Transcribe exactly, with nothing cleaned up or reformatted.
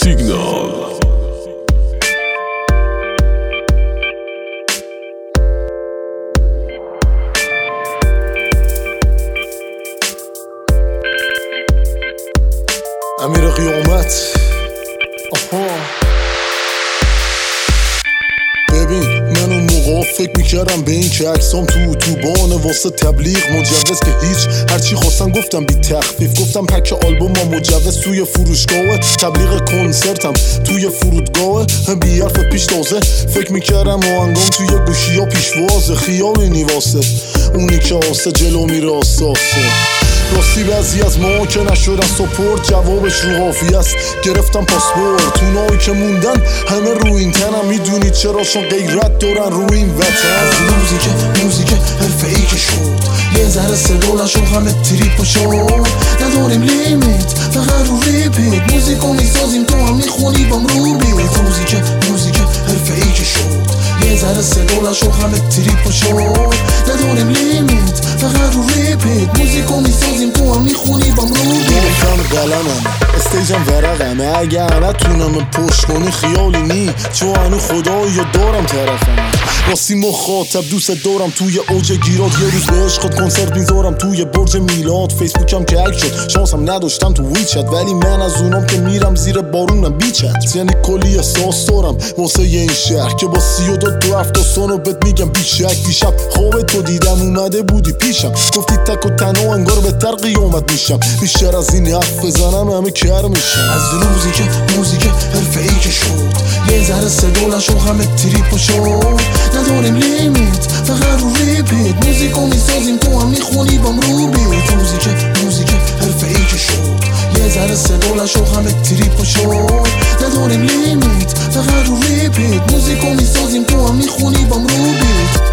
سیگنال. امیر قیامت. آها ببین من اون موقع فکر میکردم به این که عکسام تو اتوبان واسه تبلیغ مجوز که هیچ، هرچی خواستم گفتم بی تخفیف، گفتم پک آلبوم ما مجوز توی فروشگاه، تبلیغ کنسرتم توی فرودگاه، هم بی حرف پیش تازه فکر میکردم آهنگام توی گوشی ها پیشوازه، خیالی نیواسه اونی که آسه جلو میره آساسه. راستی بعضی از ما که نشدن سپورت جوابش رو قافیه است، گرفتم پاسپورت. اونایی که موندن همه رو این تنم، میدونید چرا؟ چون غیرت دارن رو این وطن. از روزی که موزیک حرفه‌ای که شد یه ذره صدا نشد همه تریپ شد، نداریم لیمیت فقط رو ریپیت، موزیکو میسازیم تو هم میخونی بام رو بیت. روزی که موزیک حرفه‌ای که شد یه ذره صدا نشد همه تریپ شد، نداریم لیمیت فقط رو ریپیت، موزیکو میسازیم تو هم میخونی بام رو بیت. گرفتم قلمم استیجم ورقمه، اگه نتونم پشت کنی خیالی نی، چون هنو خدایی دارم طرفم، واسه مخاطب دوست دارم توی اوج گیرات، یه روز به عشقت کنسرت میذارم توی برج میلاد. فیسبوکم که هک شد شانسم نداشتم تو ویچت، ولی من از اونام که میرم زیر بارونم بیچت، یعنی کلی احساس دارم واسه این شهر که با سی و دو دو هفتاستانو بهت میگم بیشک. دیشب خواب تو دیدم اومده بودی پیشم، گفتی تک و تنها انگار بهتر قیامت میشم، بیشتر از این حرف بزنم همه کر میشم. از روزی که موزیک حرفه‌ای که شد یه ذره صدا نشد همه تریپ شد، نداریم لیمیت فقط رو ریپیت، موزیکو میسازیم تو هم میخونی بام رو بیت. روزی که موزیک حرفه‌ای که شد یه ذره صدا نشد همه تریپ شد، نداریم لیمیت فقط رو ریپیت، موزیکو میسازیم تو هم میخونی بام رو بیت.